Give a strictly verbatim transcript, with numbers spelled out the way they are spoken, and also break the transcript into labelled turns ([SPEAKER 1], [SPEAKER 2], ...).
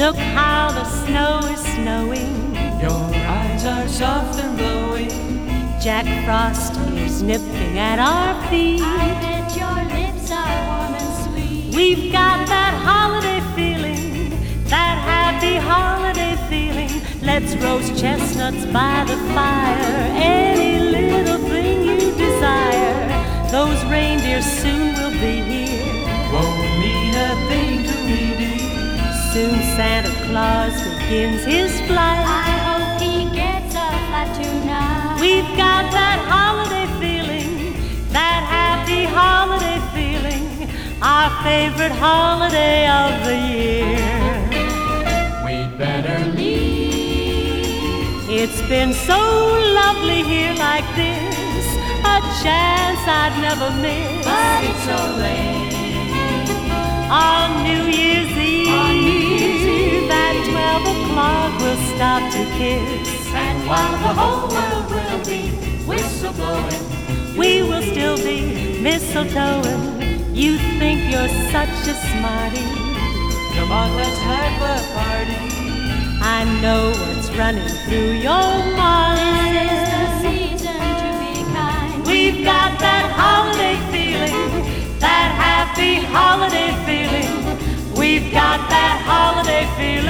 [SPEAKER 1] Look how the snow is snowing.
[SPEAKER 2] Your eyes are soft and glowing.
[SPEAKER 1] Jack Frost is nipping at our feet.
[SPEAKER 3] I bet your lips are warm and sweet.
[SPEAKER 1] We've got that holiday feeling, that happy holiday feeling. Let's roast chestnuts by the fire, any little thing you desire. Those reindeer soon will be here.
[SPEAKER 2] Won't mean a thing to me, dear.
[SPEAKER 1] Soon Santa Claus begins his flight.
[SPEAKER 3] I hope he gets a flight tonight.
[SPEAKER 1] We've got that holiday feeling, that happy holiday feeling, our favorite holiday of the year.
[SPEAKER 2] We'd better leave.
[SPEAKER 1] It's been so lovely here like this, a chance I'd never miss.
[SPEAKER 3] But it's so late.
[SPEAKER 1] On New Year's Eve,
[SPEAKER 3] On New Year's Eve,
[SPEAKER 1] at twelve o'clock we'll stop to kiss.
[SPEAKER 3] And while the whole world will be whistle blowing,
[SPEAKER 1] We will still be mistletoeing. You think you're such a smarty.
[SPEAKER 2] Come on, let's have a party.
[SPEAKER 1] I know what's running through your mind.
[SPEAKER 3] this is the season to be kind.
[SPEAKER 1] We've got that holiday feeling, that happy holiday feeling. We've got that holiday feeling.